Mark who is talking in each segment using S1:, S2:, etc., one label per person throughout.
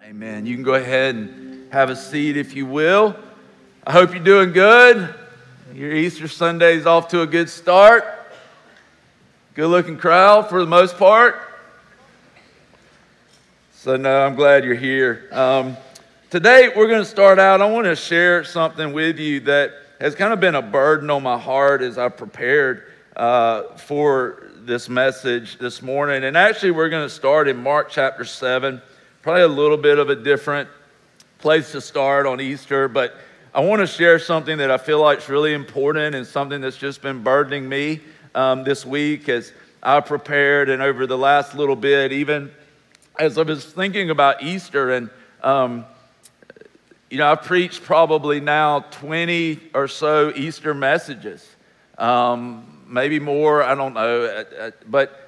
S1: Amen. You can go ahead and have a seat if you will. I hope you're doing good. Your Easter Sunday is off to a good start. Good looking crowd for the most part. So no, I'm glad you're here. Today we're going to start out. I want to share something with you that has kind of been a burden on my heart as I prepared for this message this morning. And actually we're going to start in Mark chapter 7. Probably a little bit of a different place to start on Easter, but I want to share something that I feel like is really important and something that's just been burdening me this week as I prepared and over the last little bit, even as I was thinking about Easter. And, I've preached probably now 20 or so Easter messages, maybe more, I don't know. But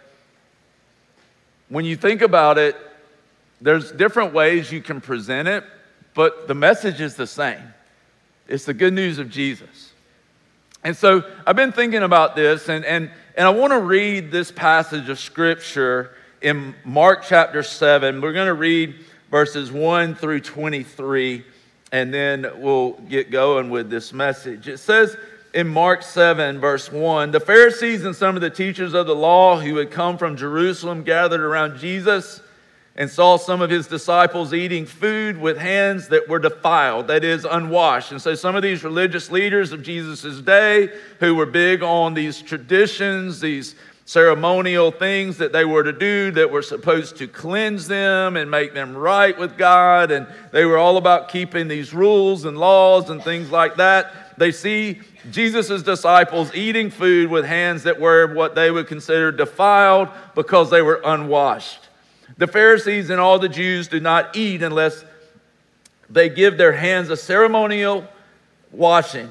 S1: when you think about it, there's different ways you can present it, but the message is the same. It's the good news of Jesus. And so I've been thinking about this, and I want to read this passage of Scripture in Mark chapter 7. We're going to read verses 1 through 23, and then we'll get going with this message. It says in Mark 7, verse 1, "The Pharisees and some of the teachers of the law who had come from Jerusalem gathered around Jesus and saw some of his disciples eating food with hands that were defiled, that is, unwashed." And so some of these religious leaders of Jesus' day who were big on these traditions, these ceremonial things that they were to do that were supposed to cleanse them and make them right with God, and they were all about keeping these rules and laws and things like that. They see Jesus' disciples eating food with hands that were what they would consider defiled because they were unwashed. The Pharisees and all the Jews do not eat unless they give their hands a ceremonial washing,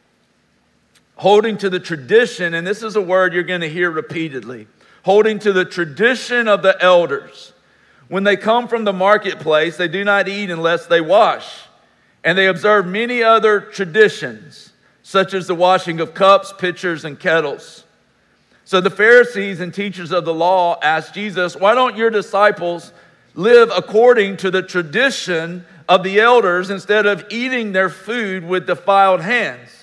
S1: holding to the tradition, and this is a word you're going to hear repeatedly, holding to the tradition of the elders. When they come from the marketplace, they do not eat unless they wash, and they observe many other traditions, such as the washing of cups, pitchers, and kettles. So the Pharisees and teachers of the law asked Jesus, "Why don't your disciples live according to the tradition of the elders instead of eating their food with defiled hands?"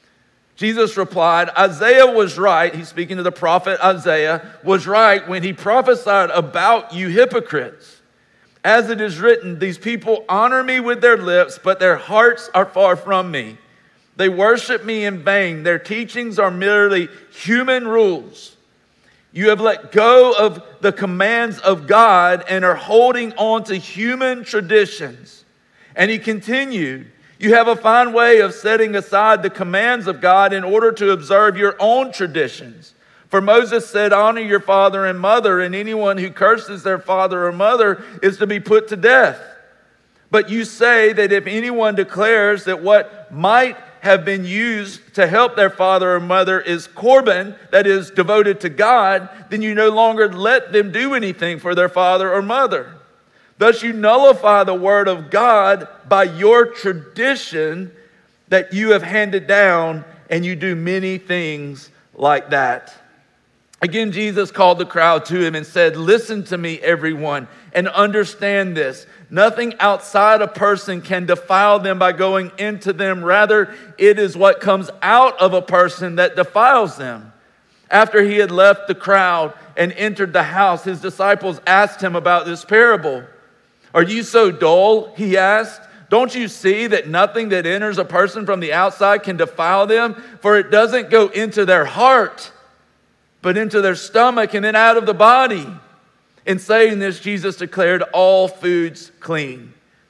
S1: Jesus replied, "Isaiah was right," he's speaking to the prophet Isaiah, "was right when he prophesied about you hypocrites. As it is written, these people honor me with their lips, but their hearts are far from me. They worship me in vain. Their teachings are merely human rules. You have let go of the commands of God and are holding on to human traditions." And he continued, "You have a fine way of setting aside the commands of God in order to observe your own traditions. For Moses said, 'Honor your father and mother,' and anyone who curses their father or mother is to be put to death. But you say that if anyone declares that what might have been used to help their father or mother is korban, that is devoted to God, then you no longer let them do anything for their father or mother. Thus you nullify the word of God by your tradition that you have handed down, and you do many things like that." Again, Jesus called the crowd to him and said, "Listen to me, everyone, and understand this. Nothing outside a person can defile them by going into them. Rather, it is what comes out of a person that defiles them." After he had left the crowd and entered the house, his disciples asked him about this parable. "Are you so dull?" he asked. "Don't you see that nothing that enters a person from the outside can defile them? For it doesn't go into their heart, but into their stomach and then out of the body." In saying this, Jesus declared all foods clean.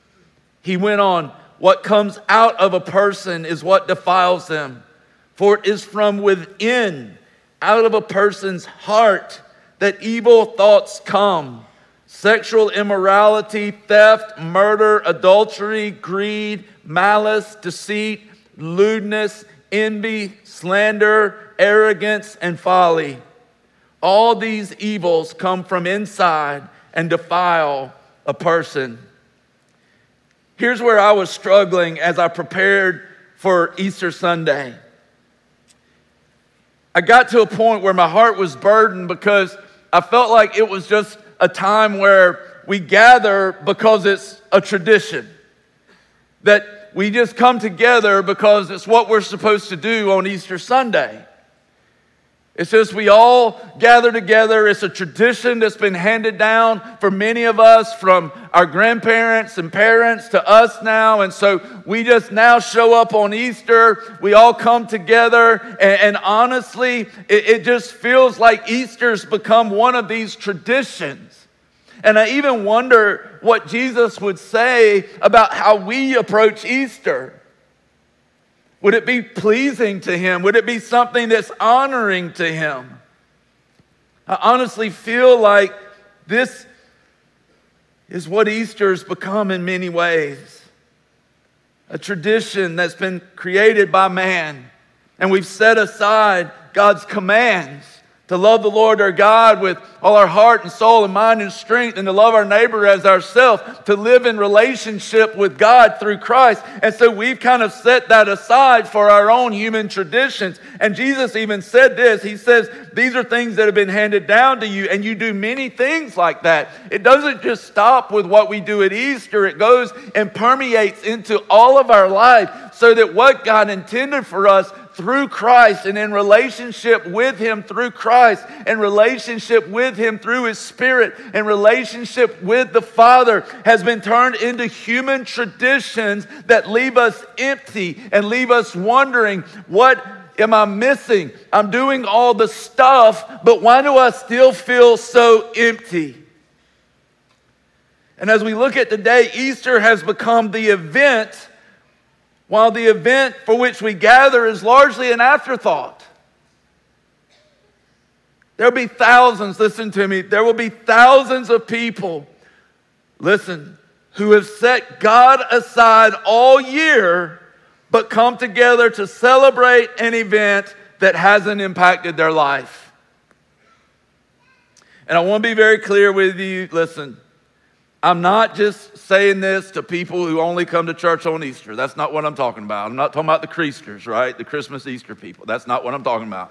S1: He went on, "What comes out of a person is what defiles them. For it is from within, out of a person's heart, that evil thoughts come. Sexual immorality, theft, murder, adultery, greed, malice, deceit, lewdness, envy, slander, arrogance, and folly. All these evils come from inside and defile a person." Here's where I was struggling as I prepared for Easter Sunday. I got to a point where my heart was burdened because I felt like it was just a time where we gather because it's a tradition. That we just come together because it's what we're supposed to do on Easter Sunday. It's just we all gather together. It's a tradition that's been handed down for many of us from our grandparents and parents to us now. And so we just now show up on Easter. We all come together. And honestly, it just feels like Easter's become one of these traditions. And I even wonder what Jesus would say about how we approach Easter. Would it be pleasing to him? Would it be something that's honoring to him? I honestly feel like this is what Easter's become in many ways. A tradition that's been created by man. And we've set aside God's commands to love the Lord our God with all our heart and soul and mind and strength, and to love our neighbor as ourselves, to live in relationship with God through Christ. And so we've kind of set that aside for our own human traditions. And Jesus even said this. He says, these are things that have been handed down to you, and you do many things like that. It doesn't just stop with what we do at Easter. It goes and permeates into all of our life, so that what God intended for us through Christ and in relationship with him through Christ, and relationship with him through his Spirit, and relationship with the Father has been turned into human traditions that leave us empty and leave us wondering, what am I missing? I'm doing all the stuff, but why do I still feel so empty? And as we look at today, Easter has become the event, while the event for which we gather is largely an afterthought. There'll be thousands, listen to me, there will be thousands of people, listen, who have set God aside all year, but come together to celebrate an event that hasn't impacted their life. And I want to be very clear with you, listen, I'm not just saying this to people who only come to church on Easter. That's not what I'm talking about. I'm not talking about the Creasters, right? The Christmas Easter people. That's not what I'm talking about.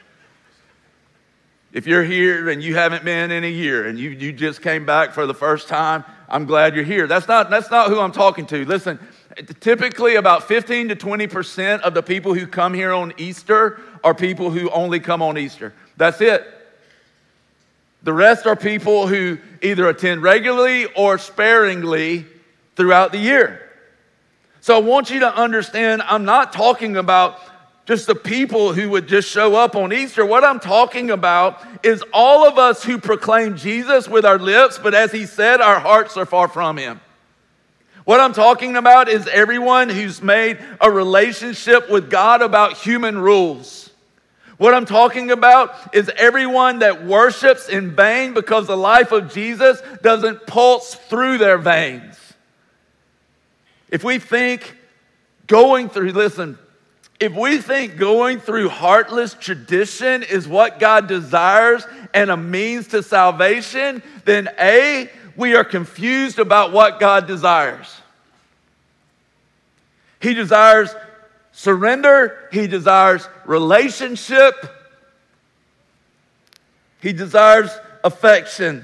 S1: If you're here and you haven't been in a year and you just came back for the first time, I'm glad you're here. That's not who I'm talking to. Listen, typically about 15 to 20% of the people who come here on Easter are people who only come on Easter. That's it. The rest are people who either attend regularly or sparingly throughout the year. So I want you to understand, I'm not talking about just the people who would just show up on Easter. What I'm talking about is all of us who proclaim Jesus with our lips, but as he said, our hearts are far from him. What I'm talking about is everyone who's made a relationship with God about human rules. What I'm talking about is everyone that worships in vain because the life of Jesus doesn't pulse through their veins. If we think going through heartless tradition is what God desires and a means to salvation, then A, we are confused about what God desires. He desires surrender. He desires relationship. He desires affection.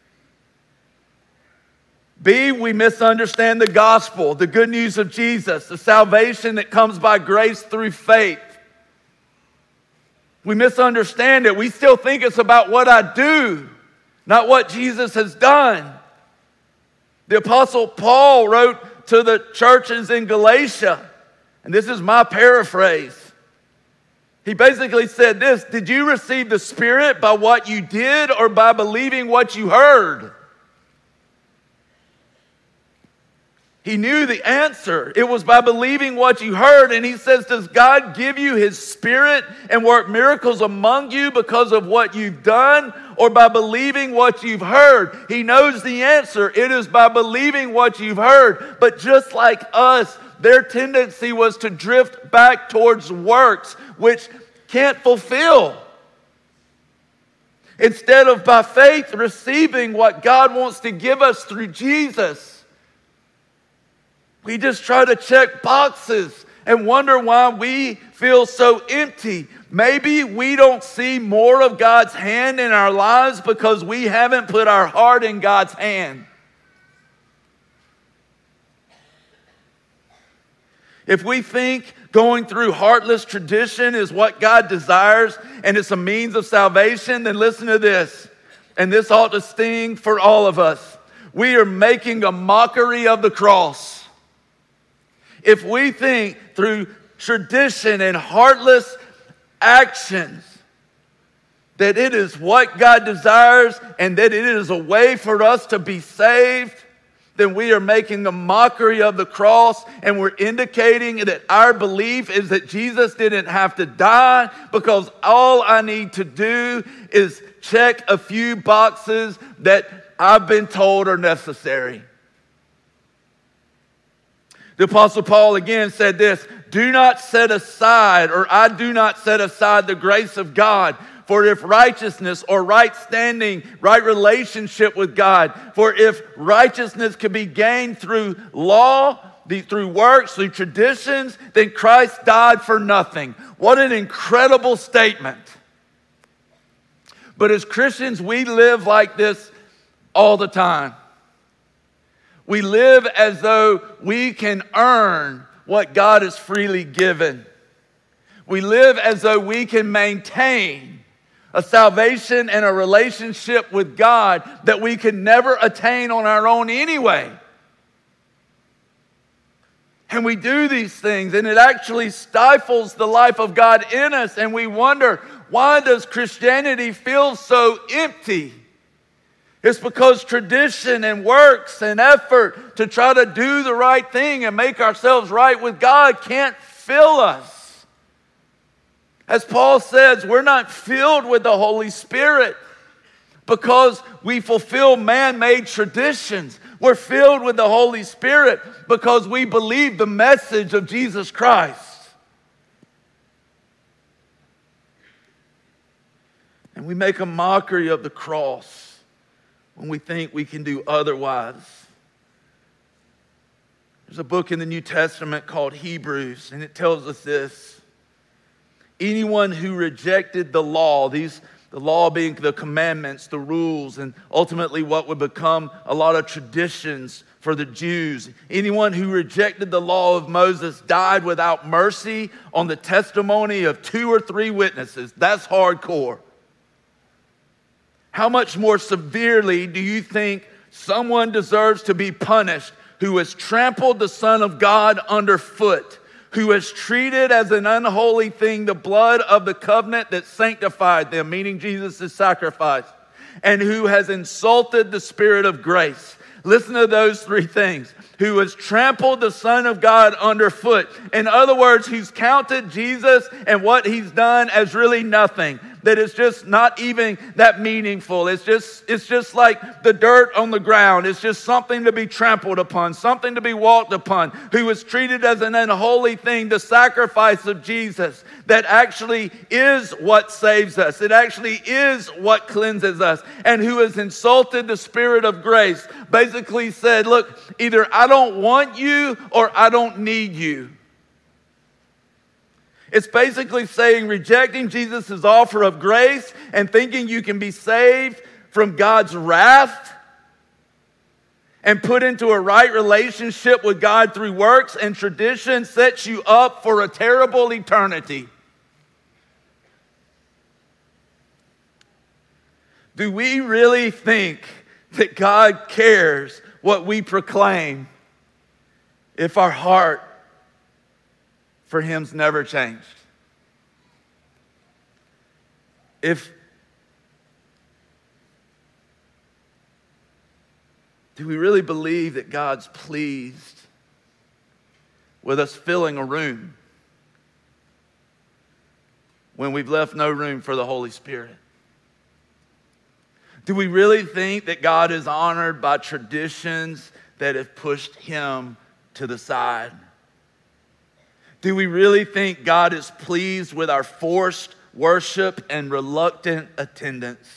S1: B, we misunderstand the gospel, the good news of Jesus, the salvation that comes by grace through faith. We misunderstand it. We still think it's about what I do, not what Jesus has done. The Apostle Paul wrote to the churches in Galatia, and this is my paraphrase. He basically said this: did you receive the Spirit by what you did or by believing what you heard? He knew the answer. It was by believing what you heard. And he says, does God give you his Spirit and work miracles among you because of what you've done or by believing what you've heard? He knows the answer. It is by believing what you've heard. But just like us, their tendency was to drift back towards works, which can't fulfill. Instead of by faith receiving what God wants to give us through Jesus, we just try to check boxes and wonder why we feel so empty. Maybe we don't see more of God's hand in our lives because we haven't put our heart in God's hand. If we think going through heartless tradition is what God desires and it's a means of salvation, then listen to this. And this ought to sting for all of us. We are making a mockery of the cross. If we think through tradition and heartless actions that it is what God desires and that it is a way for us to be saved, then we are making a mockery of the cross, and we're indicating that our belief is that Jesus didn't have to die because all I need to do is check a few boxes that I've been told are necessary. The Apostle Paul again said this, do not set aside, or I do not set aside the grace of God. For if righteousness or right standing, right relationship with God, for if righteousness could be gained through law, through works, through traditions, then Christ died for nothing. What an incredible statement. But as Christians, we live like this all the time. We live as though we can earn what God has freely given. We live as though we can maintain a salvation and a relationship with God that we could never attain on our own anyway. And we do these things, and it actually stifles the life of God in us, and we wonder, why does Christianity feel so empty? It's because tradition and works and effort to try to do the right thing and make ourselves right with God can't fill us. As Paul says, we're not filled with the Holy Spirit because we fulfill man-made traditions. We're filled with the Holy Spirit because we believe the message of Jesus Christ. And we make a mockery of the cross when we think we can do otherwise. There's a book in the New Testament called Hebrews, and it tells us this. Anyone who rejected the law, the law being the commandments, the rules, and ultimately what would become a lot of traditions for the Jews. Anyone who rejected the law of Moses died without mercy on the testimony of 2 or 3 witnesses. That's hardcore. How much more severely do you think someone deserves to be punished who has trampled the Son of God underfoot, who has treated as an unholy thing the blood of the covenant that sanctified them, meaning Jesus' sacrifice, and who has insulted the Spirit of grace? Listen to those 3 things. Who has trampled the Son of God underfoot. In other words, who's counted Jesus and what he's done as really nothing. That it's just not even that meaningful. It's just like the dirt on the ground. It's just something to be trampled upon, something to be walked upon. Who was treated as an unholy thing, the sacrifice of Jesus, that actually is what saves us. It actually is what cleanses us. And who has insulted the Spirit of grace. Basically said, look, either I don't want you or I don't need you. It's basically saying rejecting Jesus' offer of grace and thinking you can be saved from God's wrath and put into a right relationship with God through works and tradition sets you up for a terrible eternity. Do we really think that God cares what we proclaim if our heart for Him's never changed? Do we really believe that God's pleased with us filling a room when we've left no room for the Holy Spirit? Do we really think that God is honored by traditions that have pushed Him to the side? Do we really think God is pleased with our forced worship and reluctant attendance?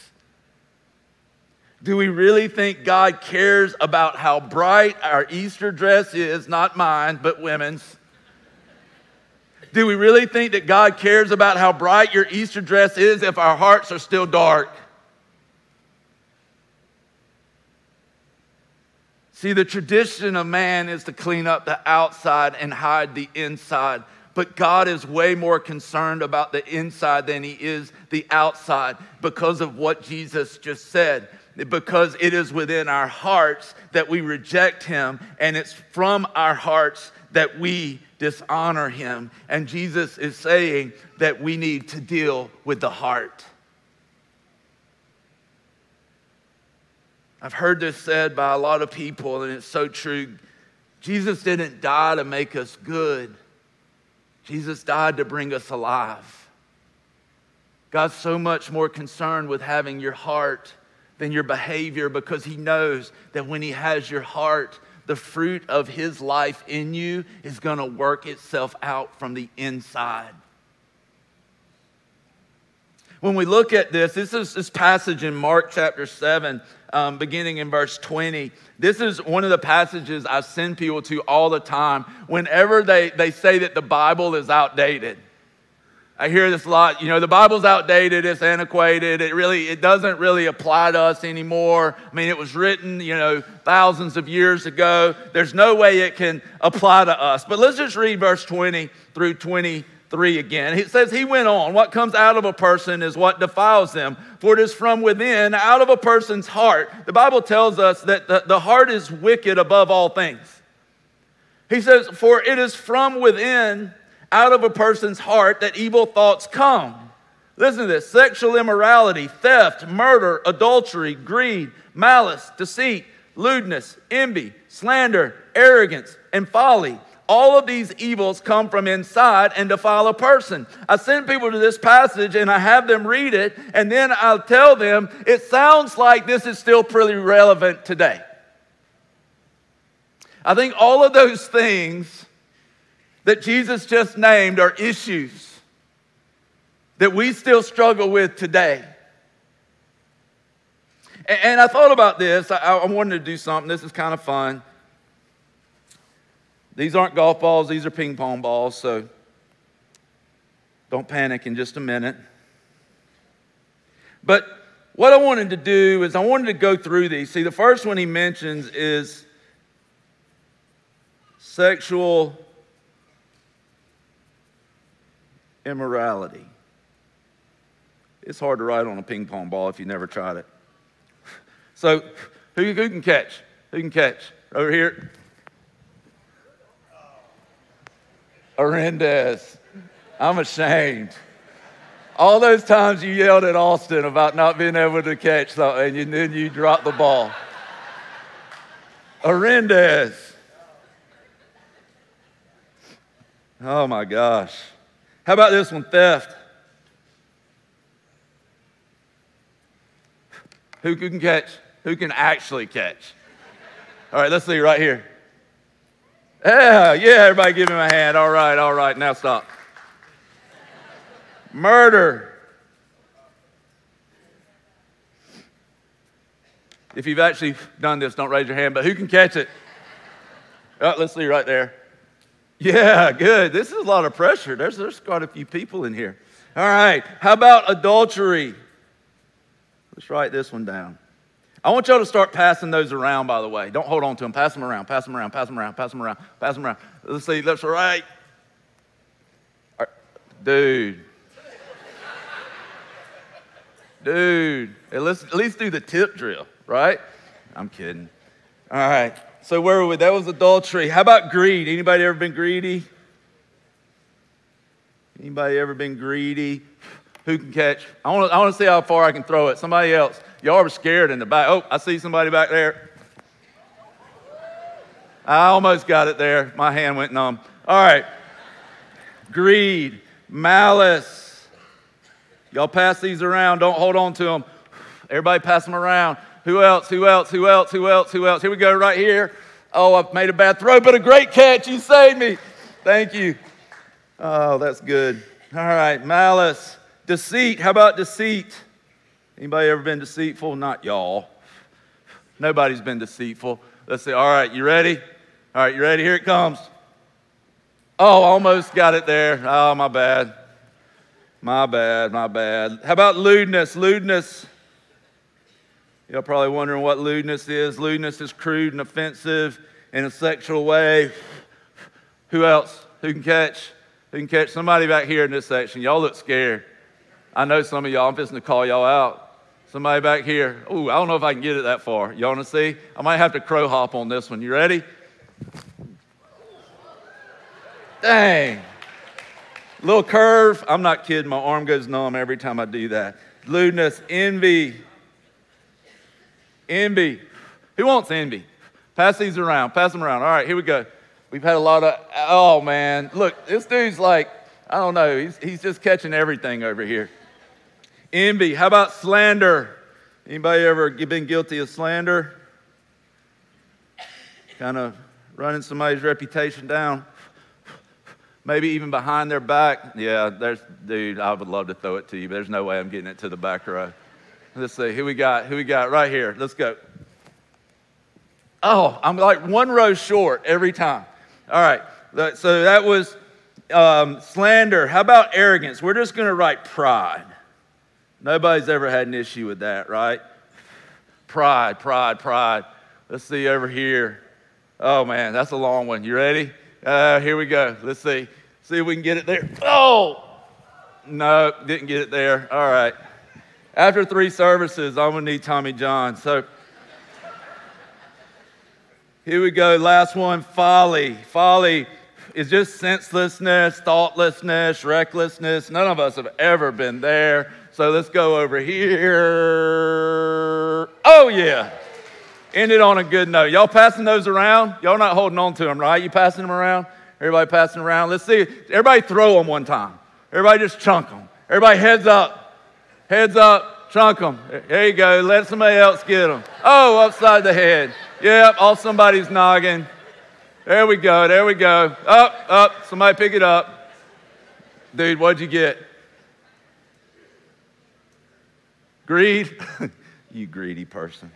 S1: Do we really think God cares about how bright our Easter dress is, not mine, but women's? Do we really think that God cares about how bright your Easter dress is if our hearts are still dark? See, the tradition of man is to clean up the outside and hide the inside. But God is way more concerned about the inside than he is the outside because of what Jesus just said. Because it is within our hearts that we reject him, and it's from our hearts that we dishonor him. And Jesus is saying that we need to deal with the heart. I've heard this said by a lot of people, and it's so true. Jesus didn't die to make us good. Jesus died to bring us alive. God's so much more concerned with having your heart than your behavior, because he knows that when he has your heart, the fruit of his life in you is going to work itself out from the inside. When we look at this is this passage in Mark chapter 7, beginning in verse 20. This is one of the passages I send people to all the time whenever they say that the Bible is outdated. I hear this a lot. The Bible's outdated, it's antiquated, it doesn't really apply to us anymore. I mean, it was written, thousands of years ago. There's no way it can apply to us. But let's just read verse 20 through 23 again. It says, he went on, what comes out of a person is what defiles them, for it is from within, out of a person's heart. The Bible tells us that the heart is wicked above all things. He says, for it is from within, out of a person's heart, that evil thoughts come. Listen to this: sexual immorality, theft, murder, adultery, greed, malice, deceit, lewdness, envy, slander, arrogance, and folly. All of these evils come from inside and defile a person. I send people to this passage and I have them read it, and then I'll tell them, it sounds like this is still pretty relevant today. I think all of those things that Jesus just named are issues that we still struggle with today. And I thought about this. I wanted to do something. This is kind of fun. These aren't golf balls. These are ping pong balls. So don't panic in just a minute. But what I wanted to do is I wanted to go through these. See, the first one he mentions is sexual immorality. It's hard to write on a ping pong ball if you never tried it. So, who can catch? Who can catch? Over here. Arendez. I'm ashamed. All those times you yelled at Austin about not being able to catch something, and then you dropped the ball. Arendez. Oh my gosh. How about this one, theft? Who can catch? Who can actually catch? All right, let's see right here. Yeah, everybody give him a hand. All right, now stop. Murder. If you've actually done this, don't raise your hand, but who can catch it? Oh, let's see right there. Yeah, good. This is a lot of pressure. There's quite a few people in here. All right, how about adultery? Let's write this one down. I want y'all to start passing those around, by the way. Don't hold on to them. Pass them around, pass them around, pass them around, pass them around, pass them around. Let's see, that's right. Dude. Let's at least do the tip drill, right? I'm kidding. All right, so where were we? That was adultery. How about greed? Anybody ever been greedy? Anybody ever been greedy? Who can catch? I want to see how far I can throw it. Somebody else. Y'all were scared in the back. Oh, I see somebody back there. I almost got it there. My hand went numb. All right. Greed, malice. Y'all pass these around. Don't hold on to them. Everybody pass them around. Who else? Here we go right here. Oh, I made a bad throw, but a great catch. You saved me. Thank you. Oh, that's good. All right, malice. Deceit. How about deceit? Anybody ever been deceitful? Not y'all. Nobody's been deceitful. Let's see. All right, you ready? All right, you ready? Here it comes. Oh, almost got it there. Oh, my bad. My bad. How about lewdness? You're probably wondering what lewdness is. Lewdness is crude and offensive in a sexual way. Who else? Who can catch? Who can catch? Somebody back here in this section. Y'all look scared. I know some of y'all. I'm fixing to call y'all out. Somebody back here. Ooh, I don't know if I can get it that far. You want to see? I might have to crow hop on this one. You ready? Dang. Little curve. I'm not kidding. My arm goes numb every time I do that. Lewdness, envy. Envy. Who wants envy? Pass these around. Pass them around. All right, here we go. We've had a lot of, oh man. Look, this dude's like, I don't know. He's just catching everything over here. Envy. How about slander? Anybody ever been guilty of slander? Kind of running somebody's reputation down. Maybe even behind their back. Yeah, dude, I would love to throw it to you, but there's no way I'm getting it to the back row. Let's see, who we got right here. Let's go. Oh, I'm like one row short every time. All right, so that was slander. How about arrogance? We're just going to write pride. Nobody's ever had an issue with that, right? Pride. Let's see over here. Oh, man, that's a long one. You ready? Here we go. Let's see. See if we can get it there. Oh! No, didn't get it there. All right. After 3 services, I'm going to need Tommy John. So here we go. Last one, folly. Folly is just senselessness, thoughtlessness, recklessness. None of us have ever been there. So let's go over here. Oh, yeah. Ended on a good note. Y'all passing those around? Y'all not holding on to them, right? You passing them around? Everybody passing around? Let's see. Everybody throw them one time. Everybody just chunk them. Everybody heads up. Heads up. Chunk them. There you go. Let somebody else get them. Oh, upside the head. Yep, off somebody's noggin. There we go. Up. Somebody pick it up. Dude, what'd you get? Greed? You greedy person.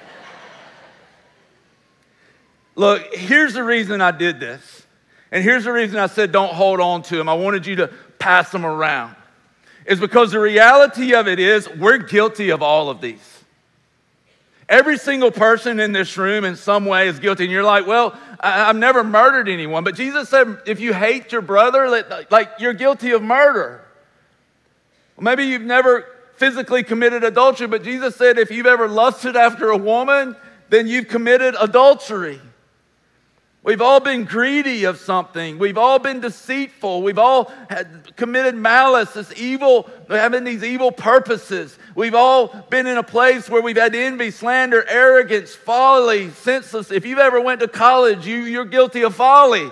S1: Look, here's the reason I did this. And here's the reason I said don't hold on to them. I wanted you to pass them around. It's because the reality of it is we're guilty of all of these. Every single person in this room in some way is guilty. And you're like, well, I've never murdered anyone. But Jesus said if you hate your brother, like you're guilty of murder. Well, maybe you've never physically committed adultery, but Jesus said if you've ever lusted after a woman, then you've committed adultery. We've all been greedy of something. We've all been deceitful. We've all committed malice, this evil, having these evil purposes. We've all been in a place where we've had envy, slander, arrogance, folly, senseless. If you've ever went to college, you're guilty of folly.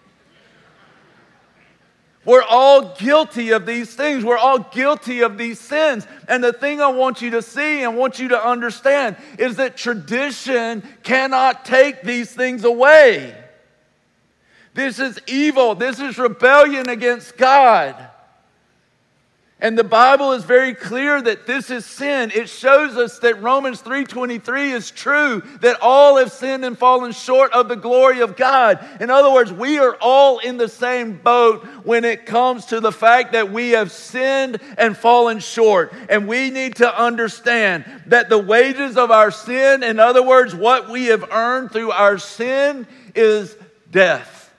S1: We're all guilty of these things. We're all guilty of these sins. And the thing I want you to see and want you to understand is that tradition cannot take these things away. This is evil. This is rebellion against God. And the Bible is very clear that this is sin. It shows us that Romans 3:23 is true, that all have sinned and fallen short of the glory of God. In other words, we are all in the same boat when it comes to the fact that we have sinned and fallen short. And we need to understand that the wages of our sin, in other words, what we have earned through our sin, is death.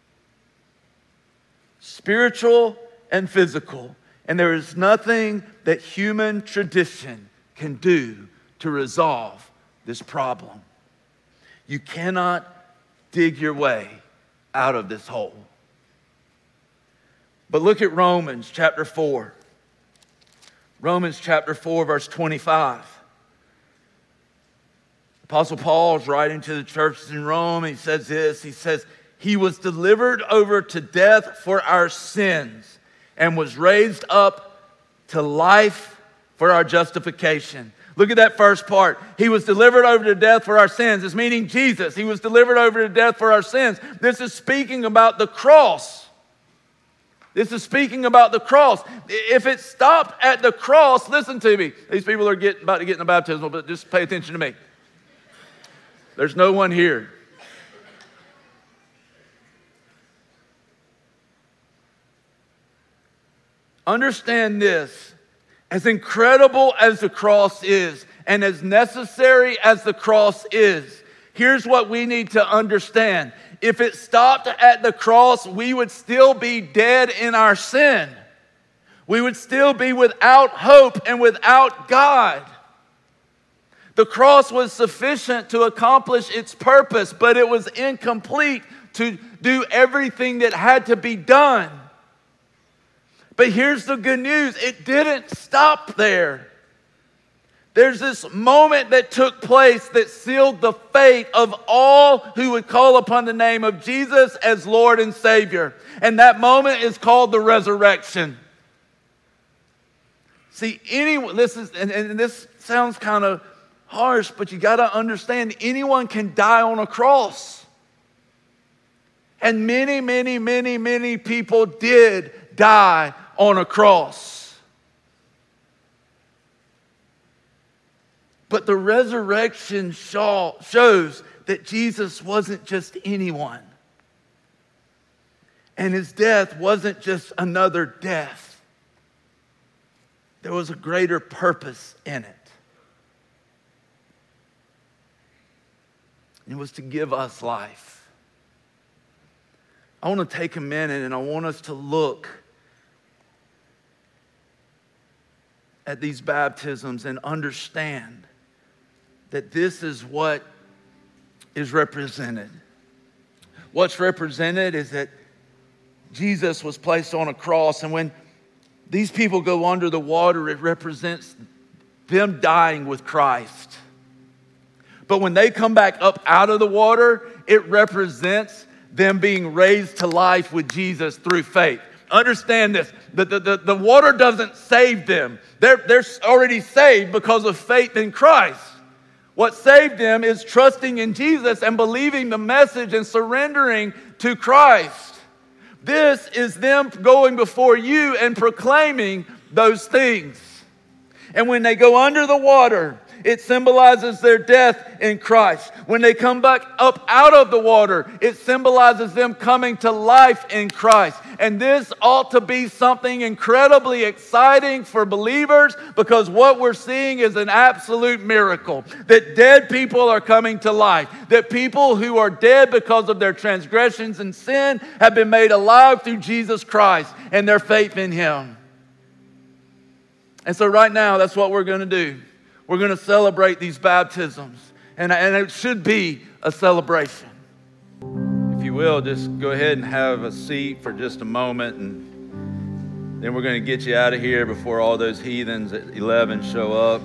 S1: Spiritual and physical. And there is nothing that human tradition can do to resolve this problem. You cannot dig your way out of this hole. But look at Romans chapter 4. Romans chapter 4, verse 25. Apostle Paul is writing to the churches in Rome. He says this. He says, he was delivered over to death for our sins, and was raised up to life for our justification. Look at that first part. He was delivered over to death for our sins. It's meaning Jesus. He was delivered over to death for our sins. This is speaking about the cross. This is speaking about the cross. If it stopped at the cross, listen to me. These people are about to get in the baptismal, but just pay attention to me. There's no one here. Understand this, as incredible as the cross is, and as necessary as the cross is, here's what we need to understand. If it stopped at the cross, we would still be dead in our sin. We would still be without hope and without God. The cross was sufficient to accomplish its purpose, but it was incomplete to do everything that had to be done. But here's the good news. It didn't stop there. There's this moment that took place that sealed the fate of all who would call upon the name of Jesus as Lord and Savior. And that moment is called the resurrection. See, this sounds kind of harsh, but you got to understand, anyone can die on a cross. And many, many, many, many people did die on a cross. But the resurrection shows that Jesus wasn't just anyone. And his death wasn't just another death. There was a greater purpose in it. It was to give us life. I want to take a minute and I want us to look at these baptisms and understand that this is what is represented. What's represented is that Jesus was placed on a cross, and when these people go under the water, it represents them dying with Christ. But when they come back up out of the water, it represents them being raised to life with Jesus through faith. Understand this, the water doesn't save them. They're already saved because of faith in Christ. What saved them is trusting in Jesus and believing the message and surrendering to Christ. This is them going before you and proclaiming those things. And when they go under the water, it symbolizes their death in Christ. When they come back up out of the water, it symbolizes them coming to life in Christ. And this ought to be something incredibly exciting for believers, because what we're seeing is an absolute miracle. That dead people are coming to life. That people who are dead because of their transgressions and sin have been made alive through Jesus Christ and their faith in Him. And so right now, that's what we're going to do. We're going to celebrate these baptisms, and it should be a celebration. If you will, just go ahead and have a seat for just a moment, and then we're going to get you out of here before all those heathens at 11 show up.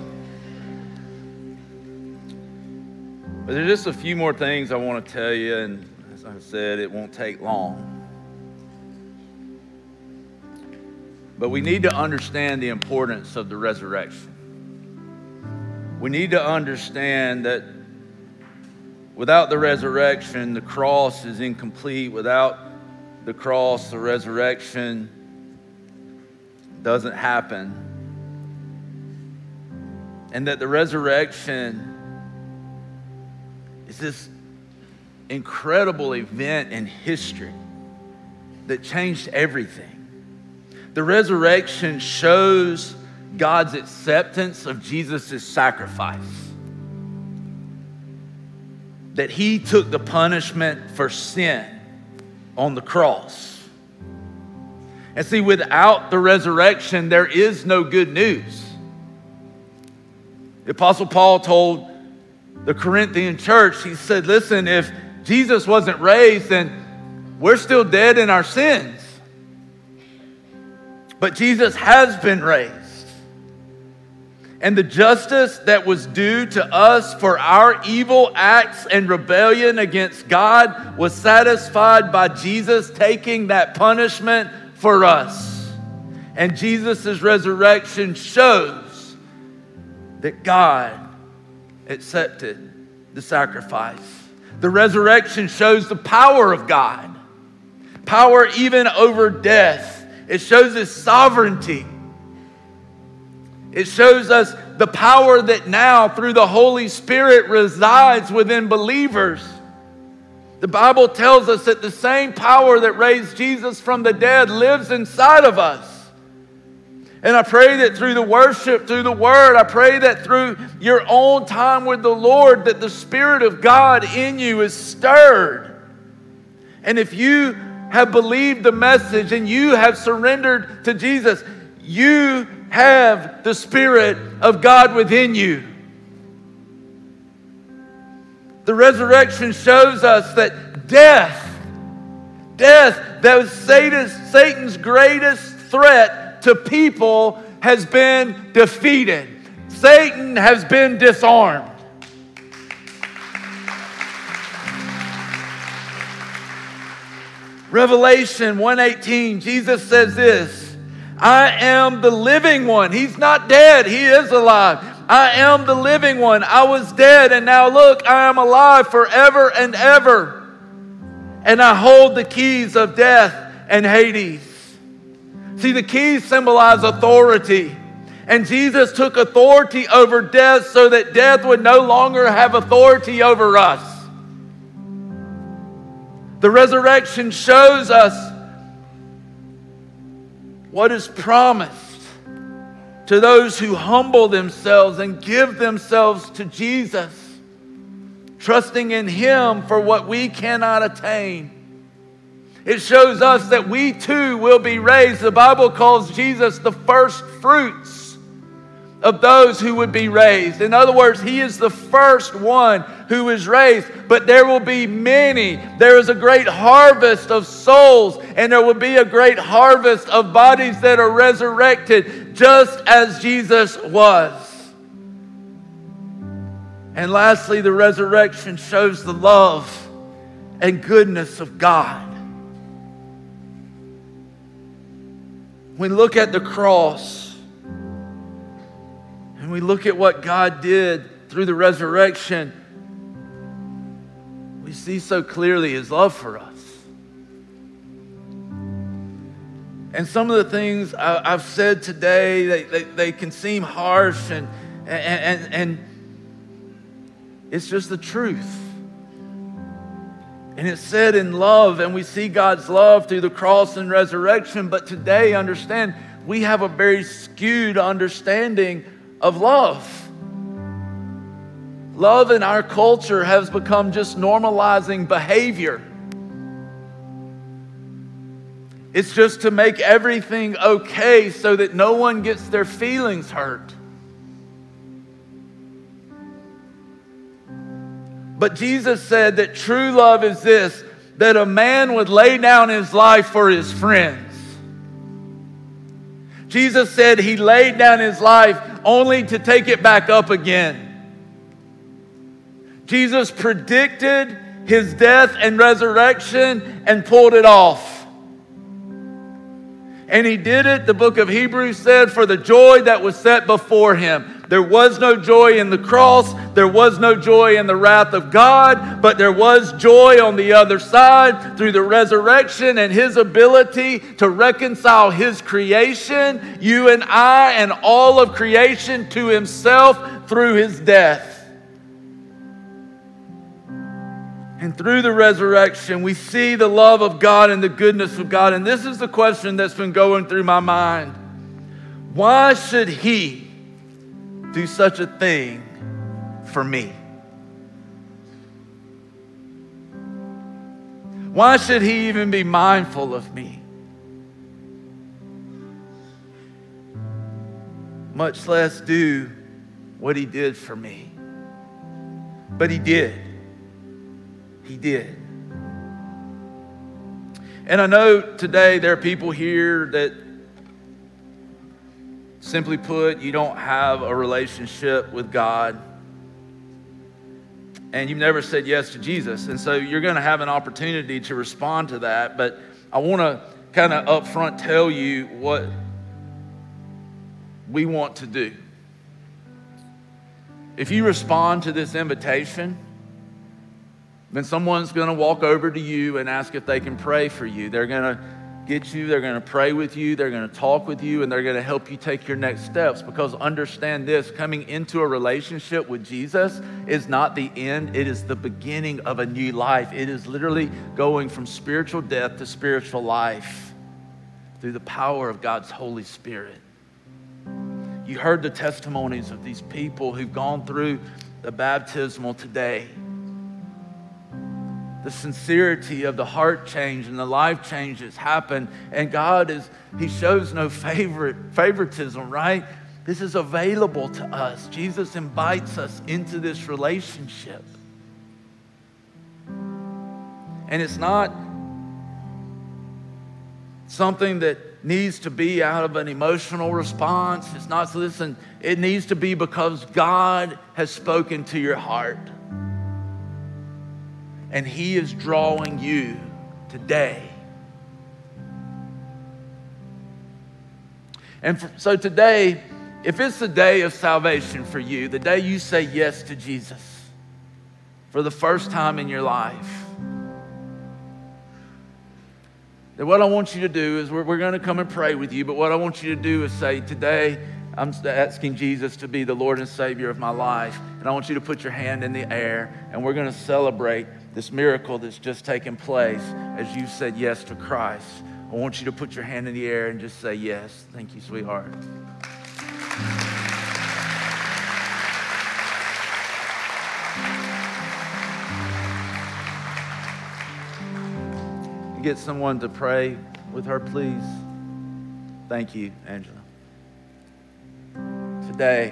S1: But there's just a few more things I want to tell you, and as I said, it won't take long. But we need to understand the importance of the resurrection. We need to understand that without the resurrection, the cross is incomplete. Without the cross, the resurrection doesn't happen. And that the resurrection is this incredible event in history that changed everything. The resurrection shows God's acceptance of Jesus' sacrifice. That He took the punishment for sin on the cross. And see, without the resurrection, there is no good news. The Apostle Paul told the Corinthian church, he said, listen, if Jesus wasn't raised, then we're still dead in our sins. But Jesus has been raised. And the justice that was due to us for our evil acts and rebellion against God was satisfied by Jesus taking that punishment for us. And Jesus' resurrection shows that God accepted the sacrifice. The resurrection shows the power of God. Power even over death. It shows His sovereignty. It shows us the power that now, through the Holy Spirit, resides within believers. The Bible tells us that the same power that raised Jesus from the dead lives inside of us. And I pray that through the worship, through the word, I pray that through your own time with the Lord, that the Spirit of God in you is stirred. And if you have believed the message and you have surrendered to Jesus, you have the Spirit of God within you. The resurrection shows us that death, that was Satan's greatest threat to people, has been defeated. Satan has been disarmed. Revelation 1:18, Jesus says this, I am the living one. He's not dead, he is alive. I am the living one. I was dead, and now look, I am alive forever and ever. And I hold the keys of death and Hades. See, the keys symbolize authority. And Jesus took authority over death so that death would no longer have authority over us. The resurrection shows us what is promised to those who humble themselves and give themselves to Jesus, trusting in Him for what we cannot attain. It shows us that we too will be raised. The Bible calls Jesus the first fruits of those who would be raised. In other words, He is the first one who is raised. But there will be many. There is a great harvest of souls, and there will be a great harvest of bodies that are resurrected, just as Jesus was. And lastly, the resurrection shows the love and goodness of God. When we look at the cross and we look at what God did through the resurrection, we see so clearly His love for us. And some of the things I've said today, they can seem harsh and it's just the truth. And it's said in love, and we see God's love through the cross and resurrection. But today, understand, we have a very skewed understanding of love. Love in our culture has become just normalizing behavior. It's just to make everything okay so that no one gets their feelings hurt. But Jesus said that true love is this, that a man would lay down his life for his friends. Jesus said He laid down His life only to take it back up again. Jesus predicted His death and resurrection and pulled it off. And He did it, the book of Hebrews said, for the joy that was set before Him. There was no joy in the cross. There was no joy in the wrath of God. But there was joy on the other side through the resurrection and His ability to reconcile His creation, you and I and all of creation, to Himself through His death. And through the resurrection, we see the love of God and the goodness of God. And this is the question that's been going through my mind. Why should He do such a thing for me? Why should He even be mindful of me? Much less do what He did for me. But He did. He did. And I know today there are people here that, simply put, you don't have a relationship with God. And you've never said yes to Jesus. And so you're going to have an opportunity to respond to that. But I want to kind of up front tell you what we want to do. If you respond to this invitation, then someone's going to walk over to you and ask if they can pray for you. They're going to get you, they're going to pray with you, they're going to talk with you, and they're going to help you take your next steps. Because understand this, coming into a relationship with Jesus is not the end, it is the beginning of a new life. It is literally going from spiritual death to spiritual life through the power of God's Holy Spirit. You heard the testimonies of these people who've gone through the baptismal today. The sincerity of the heart change and the life changes happen. And God He shows no favoritism, right? This is available to us. Jesus invites us into this relationship. And it's not something that needs to be out of an emotional response. It's not, so listen, it needs to be because God has spoken to your heart. And He is drawing you today. And so today, if it's the day of salvation for you, the day you say yes to Jesus for the first time in your life, then what I want you to do is we're going to come and pray with you, but what I want you to do is say, today I'm asking Jesus to be the Lord and Savior of my life, and I want you to put your hand in the air, and we're going to celebrate this miracle that's just taken place as you said yes to Christ. I want you to put your hand in the air and just say yes. Thank you, sweetheart. Get someone to pray with her, please. Thank you, Angela. Today,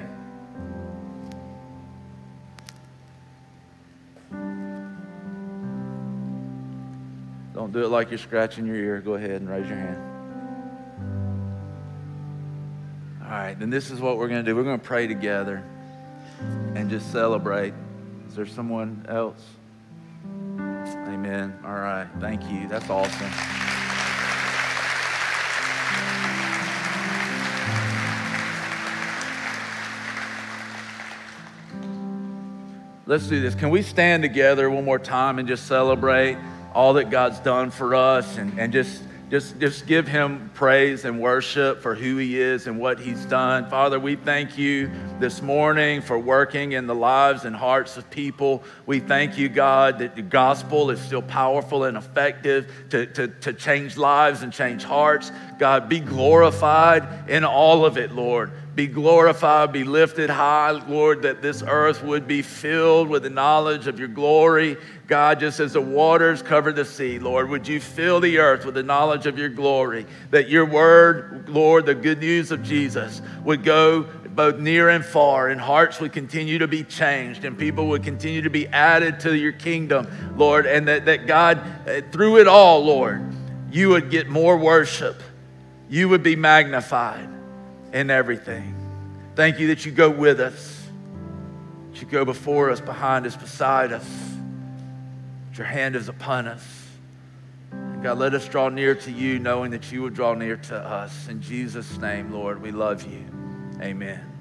S1: don't do it like you're scratching your ear. Go ahead and raise your hand. All right, then this is what we're going to do. We're going to pray together and just celebrate. Is there someone else? Amen. All right. Thank you. That's awesome. Let's do this. Can we stand together one more time and just celebrate all that God's done for us and just give Him praise and worship for who He is and what He's done. Father, we thank You this morning for working in the lives and hearts of people. We thank You, God, that the gospel is still powerful and effective to change lives and change hearts. God, be glorified in all of it, Lord. Be glorified, be lifted high, Lord, that this earth would be filled with the knowledge of Your glory. God, just as the waters cover the sea, Lord, would You fill the earth with the knowledge of Your glory, that Your word, Lord, the good news of Jesus, would go both near and far, and hearts would continue to be changed, and people would continue to be added to Your kingdom, Lord, and that God, through it all, Lord, You would get more worship. You would be magnified in everything. Thank You that You go with us, that You go before us, behind us, beside us, that Your hand is upon us. And God, let us draw near to You, knowing that You would draw near to us. In Jesus' name, Lord, we love You. Amen.